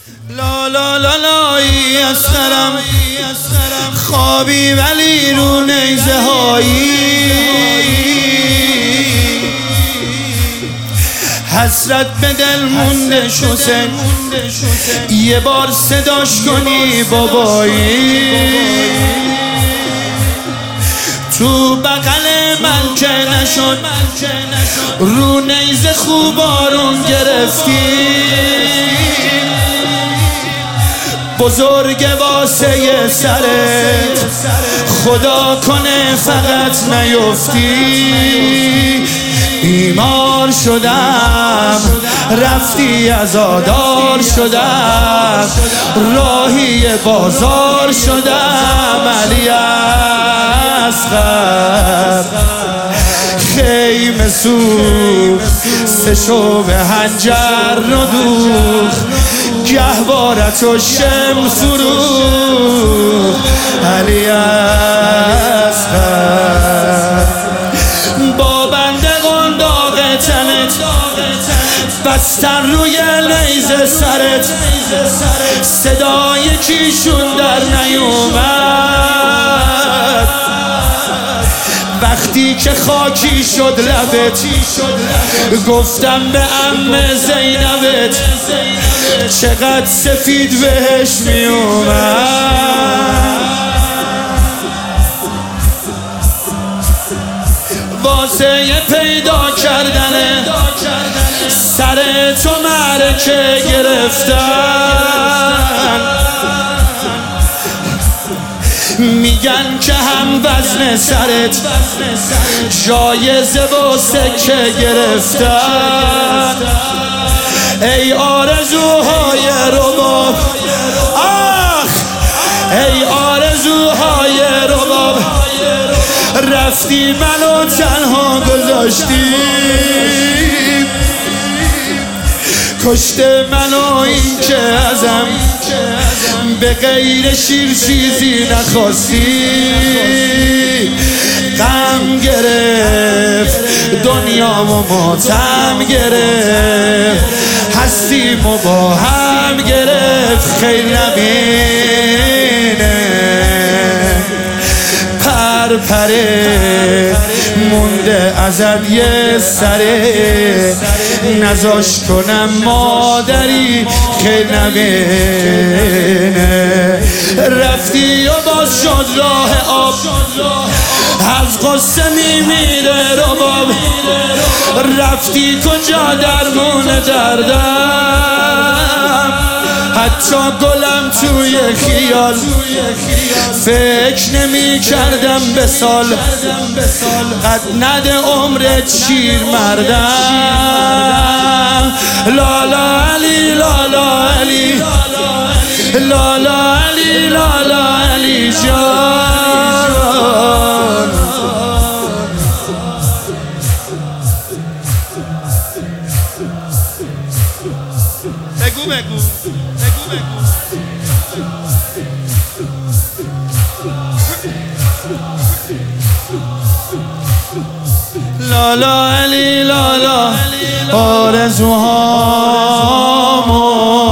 لا لا لا لایی اسخرم خوابی ولی رو نیزه هایی حسرت به دل مونده حسین یه بار صداش کنی بابایی تو بغل من که نشد رو نیزه خوب آروم گرفتی بزرگ واسه سرت خدا کنه فقط نیفتی بیمار شدم رفتی عزادار شدم راهی بازار شدم علی اصغر خیمه سوخت سه شب هنجر رو دوخت گهوارت و شم سروخ علی اصغر با بنده قنداق تنت بستن روی نیزه سرت صدای کیشون در نیومد وقتی که خاکی شد لبت گفتم به عمه زینبت چقدر سفید بهش میومد واسه پیدا کردن سر تو معرکه گرفتن میگن که هم وزن سرت جایزه و سکه گرفتن ای آرزوهای رباب آخ ای آرزوهای رباب رفتی منو تنها گذاشتی کشته منو این که ازم به غیر شیر چیزی نخواستی غم گرفت دنیا و ماتم گرفت هستیم و با هم گرفت خیلی نبینه پره مونده ازت یه سره نزاش کنم مادری خیلی نبینه رفتی و باز شد راه آب از قصه میمیره رباب رفتی کجا درمون دردم حتی گلم توی خیال فکر نمی کردم به سال قد نده عمرت شیر مردم لالا علی لالا علی لالا علی لالا علی جان بگو بگو لالا علی لالا آرزوهامو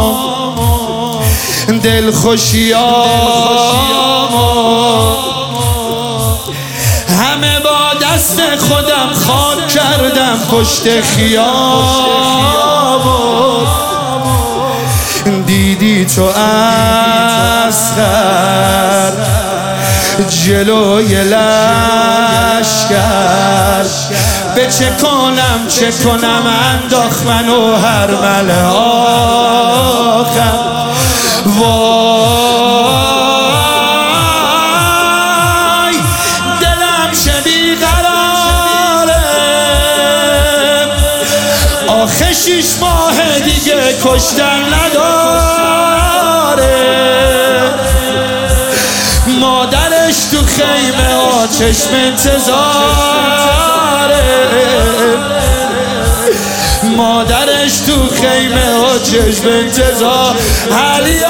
دلخوشیامو همه با دست خودم خاک کردم پشت خیابون دیدی تو اصغر جلوی لشکر به چه کنم انداخت منو هر مل آخر وای دلم چه بیقراره آخه 6 ماه دیگه کشتن نداره مادرش تو خیمه ها چشم انتظاره مادرش تو خیمه ها چشم انتظار علی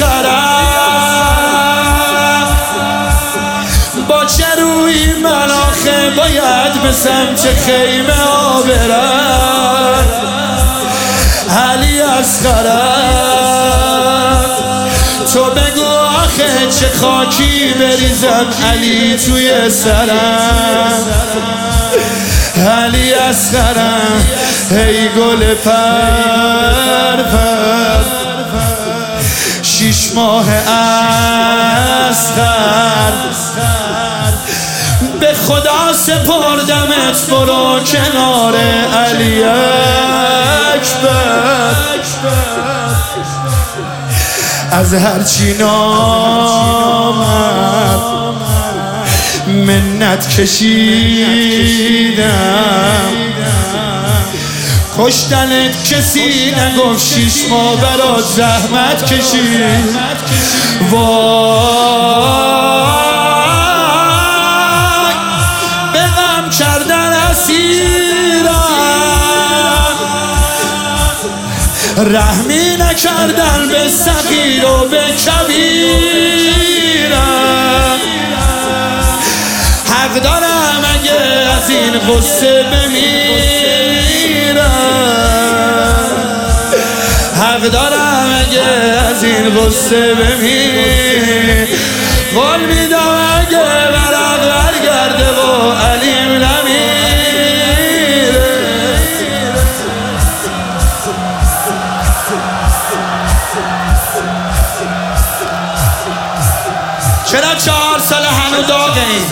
اصغرم با چه روی من آخه باید به سمت خیمه ها برم علی اصغرم تو بگو آخه چه خاکی بریزم علی توی سرم، علی اصغرم ای گل پرپر، 6 ماه اصغر به خدا سپردمت، برو کنار علی اکبر. از هرچی نامم منت کشیدم، کشتنت کسی نگفت، 6 ماه برات زحمت کشید. وای به غم کردن اسیرم، رحمی نکردن به صغیر و به کبیرم. حق دارم اگه از این غصه بمیرم، حق دارم اگه از این غصه بمیرم. قول میدم اگه ورق برگرده و علیم نمیره. چرا 4 سال هنو داغیم؟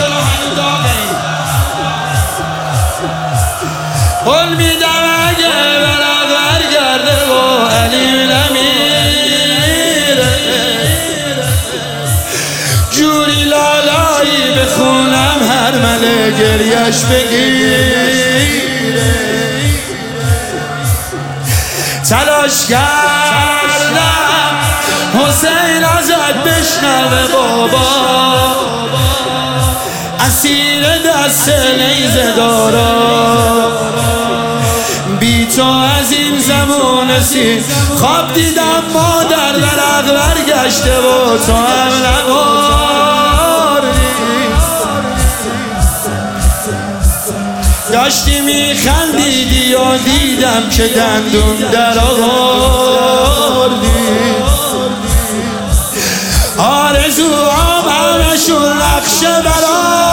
قول میدم اگه ورق برگرده و علیم نمیره. جوری لالایی بخونم هر مله گریش بگیره. تلاش کردم حسین ازت بشنوه بابا، اسیر دست نیزه دارا. بی تو از این زمان سیر خواب دیدم مادر ورق برگشته و تو هم نباری. داشتی میخندیدی و دیدم که دندون در آوردی. آرزوام همشون نقشه برام